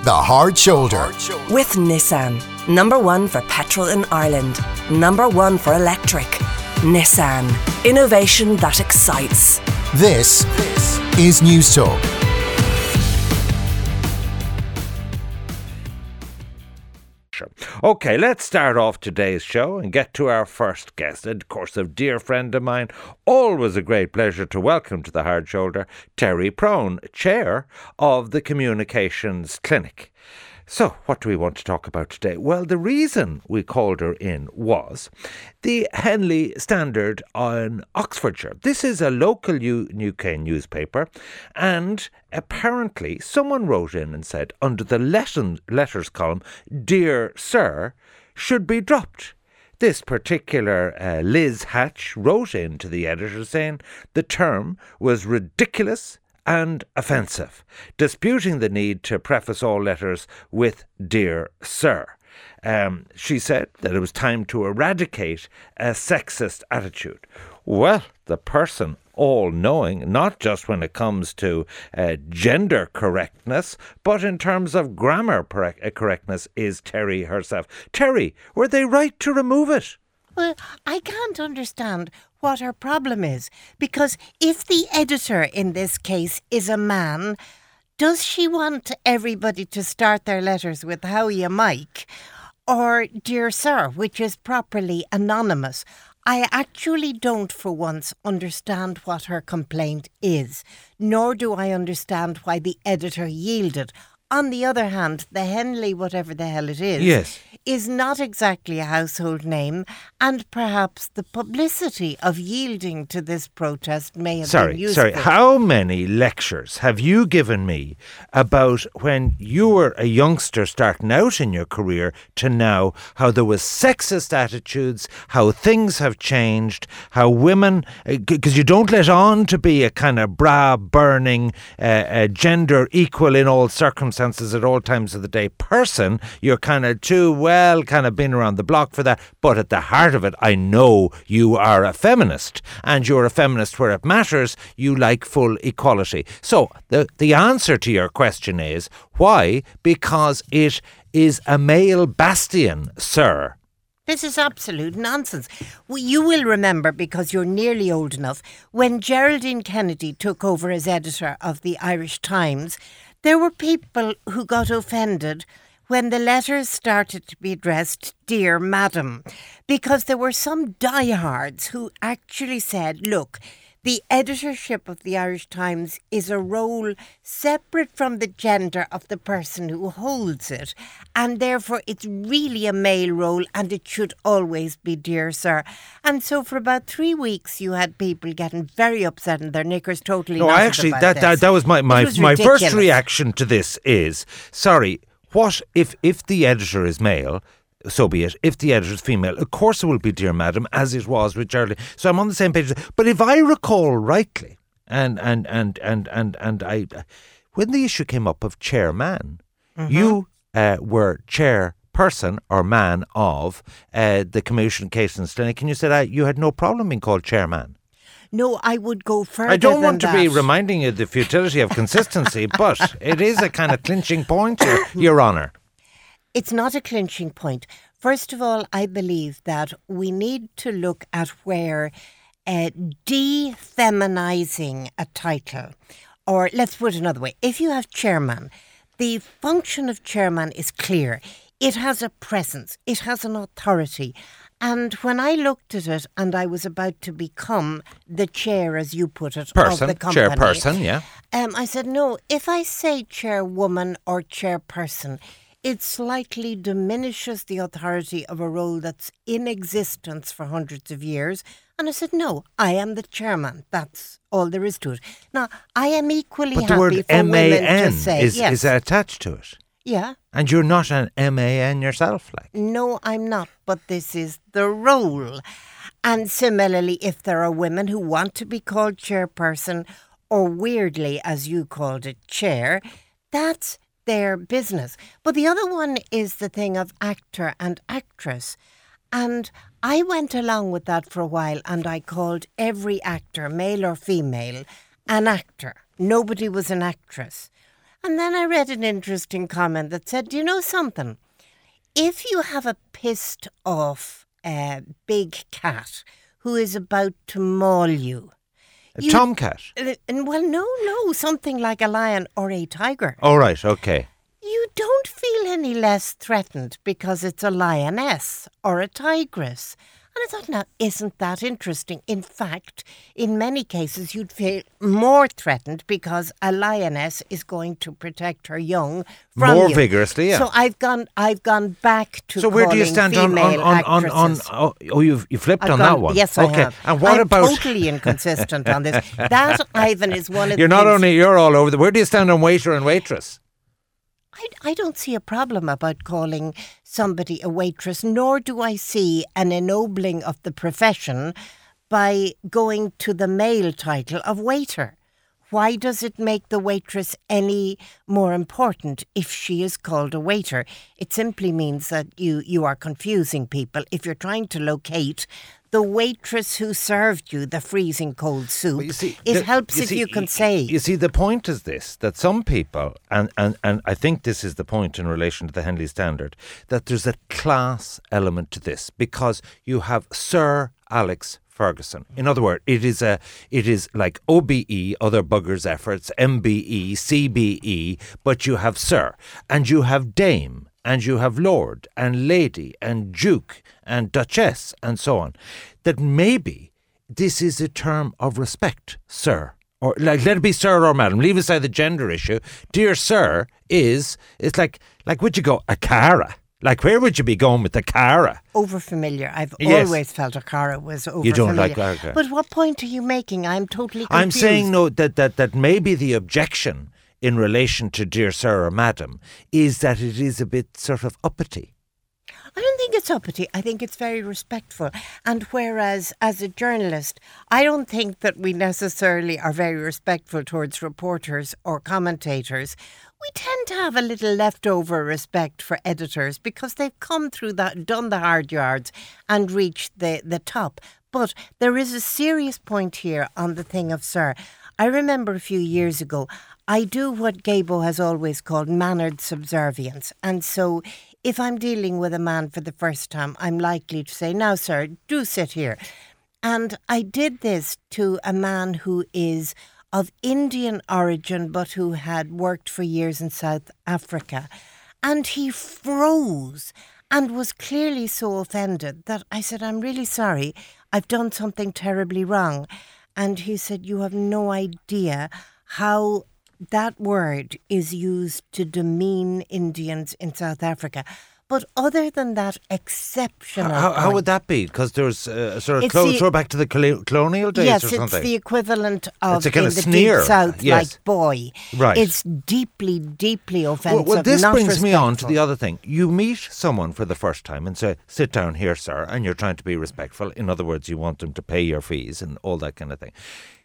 The Hard Shoulder. With Nissan. #1 for petrol in Ireland. #1 for electric. Nissan. Innovation that excites. This is News Talk. Okay, let's start off today's show and get to our first guest. And of course, a dear friend of mine, always a great pleasure to welcome to the Hard Shoulder, Terry Prone, Chair of the Communications Clinic. So, what do we want to talk about today? Well, the reason we called her in was the Henley Standard in Oxfordshire. This is a local UK newspaper, and apparently someone wrote in and said, under the letters column, "Dear Sir," should be dropped. This particular Liz Hatch wrote in to the editor saying the term was ridiculous and offensive, disputing the need to preface all letters with "Dear Sir." She said that it was time to eradicate a sexist attitude. Well, the person all-knowing, not just when it comes to gender correctness, but in terms of grammar correctness, is Terry herself. Terry, were they right to remove it? Well, I can't understand what her problem is, because if the editor in this case is a man, does she want everybody to start their letters with "How you Mike" or "Dear Sir," which is properly anonymous? I actually don't for once understand what her complaint is, nor do I understand why the editor yielded. On the other hand, the Henley, whatever the hell it is, Yes, is not exactly a household name, and perhaps the publicity of yielding to this protest may have been useful. Sorry, how many lectures have you given me about when you were a youngster starting out in your career to now, how there was sexist attitudes, how things have changed, how women, because you don't let on to be a kind of bra-burning, gender equal in all circumstances at all times of the day person. You're kind of been around the block for that, but at the heart of it, I know you are a feminist, and you're a feminist where it matters. You like full equality. So the answer to your question is why? Because it is a male bastion, sir. This is absolute nonsense. Well, you will remember, because you're nearly old enough, when Geraldine Kennedy took over as editor of the Irish Times, there were people who got offended when the letters started to be addressed "Dear Madam," because there were some diehards who actually said, look, the editorship of the Irish Times is a role separate from the gender of the person who holds it, and therefore it's really a male role, and it should always be "Dear Sir." And so for about 3 weeks you had people getting very upset and their knickers totally knotted about this. That was my ridiculous. first reaction to this is, sorry, what if the editor is male? So be it. If the editor is female, of course it will be "Dear Madam," as it was with Geraldine. So I'm on the same page. But if I recall rightly, and I, when the issue came up of chairman, you were chairperson or man of the Communications Clinic, and you said you had no problem being called chairman. No, I would go further. I don't want than to be that. reminding you the futility of consistency, but it is a kind of clinching point, Your Honour. It's not a clinching point. First of all, I believe that we need to look at where defeminising a title, or let's put it another way, if you have chairman, the function of chairman is clear. It has a presence, it has an authority. And when I looked at it and I was about to become the chair, as you put it, of the company. Chairperson, yeah. I said, no, if I say chairwoman or chairperson, it slightly diminishes the authority of a role that's in existence for hundreds of years. And I said, no, I am the chairman. That's all there is to it. Now, I am equally But the happy word for women MAN to say, is yes. attached to it. Yeah. And you're not an MAN yourself, like. No, I'm not, but this is the role. And similarly, if there are women who want to be called chairperson, or weirdly, as you called it, chair, that's their business. But the other one is the thing of actor and actress. And I went along with that for a while, and I called every actor, male or female, an actor. Nobody was an actress. And then I read an interesting comment that said, do you know something? If you have a pissed off big cat who is about to maul you. A tomcat? No, something like a lion or a tiger. Oh, right, okay. You don't feel any less threatened because it's a lioness or a tigress. And I thought, now, isn't that interesting? In fact, in many cases, you'd feel more threatened because a lioness is going to protect her young from more you. vigorously, yeah. So I've gone back to so where do you stand on you flipped on that one? Yes, I have. And what I'm about totally inconsistent on this. That, Ivan, is one of You're the not things... only you're all over where do you stand on waiter and waitress? I don't see a problem about calling somebody a waitress, nor do I see an ennobling of the profession by going to the male title of waiter. Why does it make the waitress any more important if she is called a waiter? It simply means that you are confusing people. If you're trying to locate the waitress who served you the freezing cold soup, it helps if you can say. You see, the point is this, that some people, and I think this is the point in relation to the Henley Standard, that there's a class element to this, because you have Sir Alex Ferguson. In other words, it is like OBE, Other Buggers' Efforts, MBE, CBE, but you have Sir, and you have Dame, and you have Lord, and Lady, and Duke, and Duchess, and so on. That maybe this is a term of respect, Sir. Or like, let it be Sir or Madam. Leave aside the gender issue. Dear Sir it's like would you go a cara? Like, where would you be going with the cara? Over-familiar. I've always felt a cara was over-familiar. You don't like cara. But what point are you making? I'm totally confused. I'm saying, no, that maybe the objection in relation to dear Sir or Madam is that it is a bit sort of uppity. I don't think it's uppity. I think it's very respectful. And whereas, as a journalist, I don't think that we necessarily are very respectful towards reporters or commentators, we tend to have a little leftover respect for editors because they've come through that, done the hard yards and reached the top. But there is a serious point here on the thing of Sir. I remember a few years ago, I do what Gabo has always called mannered subservience. And so if I'm dealing with a man for the first time, I'm likely to say, now, sir, do sit here. And I did this to a man who is of Indian origin, but who had worked for years in South Africa. And he froze and was clearly so offended that I said, I'm really sorry, I've done something terribly wrong. And he said, you have no idea how that word is used to demean Indians in South Africa. But other than that exceptional How would that be? Because there's a sort of throwback to the colonial days or something. Yes, it's the equivalent of it's a kind in of the sneer. Deep South, yes. like boy. Right. It's deeply, deeply offensive. Well, this not brings me on to respectful. the other thing. You meet someone for the first time and say, sit down here, sir, and you're trying to be respectful. In other words, you want them to pay your fees and all that kind of thing.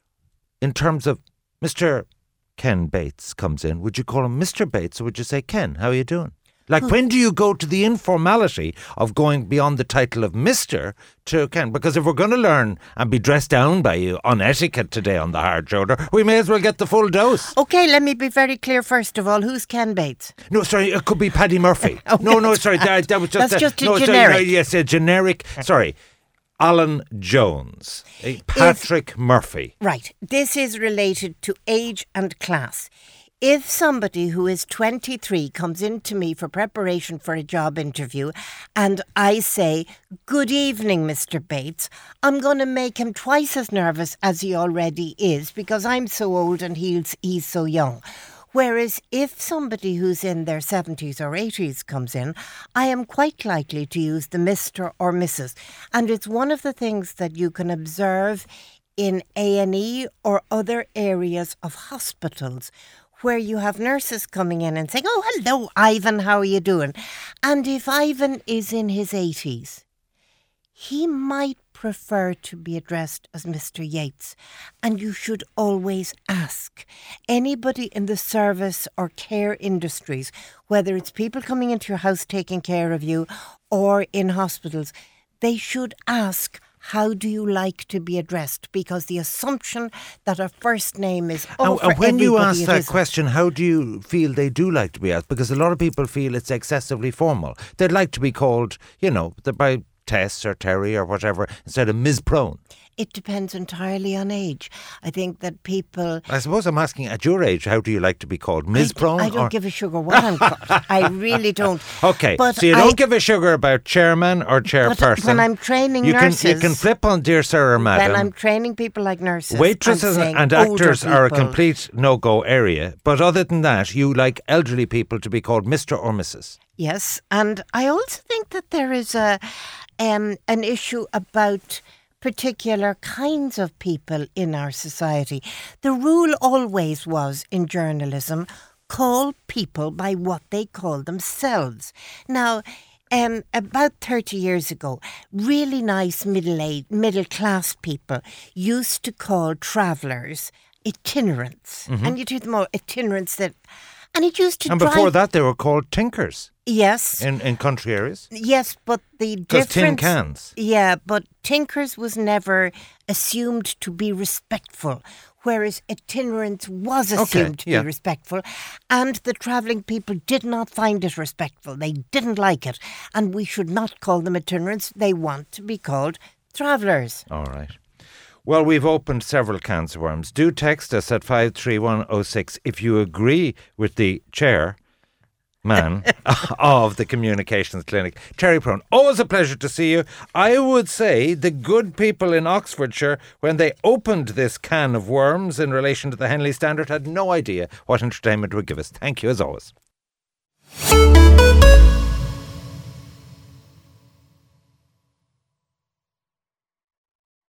In terms of Mr. Ken Bates comes in, would you call him Mr. Bates or would you say, Ken, how are you doing? Like, when do you go to the informality of going beyond the title of Mr. to Ken? Because if we're going to learn and be dressed down by you on etiquette today on the Hard Shoulder, we may as well get the full dose. OK, let me be very clear first of all. Who's Ken Bates? No, sorry, it could be Paddy Murphy. No, sorry, that was just... That's just a Sorry, generic. yes, a generic... Sorry. Alan Jones. Patrick Murphy. Right. This is related to age and class. If somebody who is 23 comes in to me for preparation for a job interview and I say, good evening, Mr. Bates, I'm going to make him twice as nervous as he already is because I'm so old and he's so young. Whereas if somebody who's in their 70s or 80s comes in, I am quite likely to use the Mr. or Mrs. And it's one of the things that you can observe in A&E or other areas of hospitals where you have nurses coming in and saying, oh, hello, Ivan, how are you doing? And if Ivan is in his 80s, he might prefer to be addressed as Mr. Yates. And you should always ask anybody in the service or care industries, whether it's people coming into your house taking care of you or in hospitals, they should ask how do you like to be addressed? Because the assumption that a first name is And for when you anybody, ask it that isn't. question, how do you feel they do like to be asked? Because a lot of people feel it's excessively formal. They'd like to be called, by Tess or Terry or whatever, instead of Ms. Prone. It depends entirely on age. I think that people... I suppose I'm asking, at your age, how do you like to be called? Ms. Prone? I don't give a sugar what I'm called. I really don't. Okay, But so you don't give a sugar about chairman or chairperson. when I'm training you nurses... you can flip on dear sir or madam. When I'm training people like nurses... Waitresses I'm saying and older actors are a people. complete no-go area. But other than that, you like elderly people to be called Mr. or Mrs. Yes, and I also think that there is an issue about particular kinds of people in our society. The rule always was in journalism, call people by what they call themselves. Now, about 30 years ago, really nice middle-class people used to call travellers itinerants. And you do them all itinerants and it used to And drive... before that, they were called tinkers Yes. in country areas. Yes, but the Because difference... tin cans. Yeah, but tinkers was never assumed to be respectful, whereas itinerants was assumed to be respectful, and the travelling people did not find it respectful. They didn't like it, and we should not call them itinerants. They want to be called travellers. All right. Well, we've opened several cans of worms. Do text us at 53106 if you agree with the chairman of the Communications Clinic, Terry Prone. Always a pleasure to see you. I would say the good people in Oxfordshire, when they opened this can of worms in relation to the Henley Standard, had no idea what entertainment would give us. Thank you as always.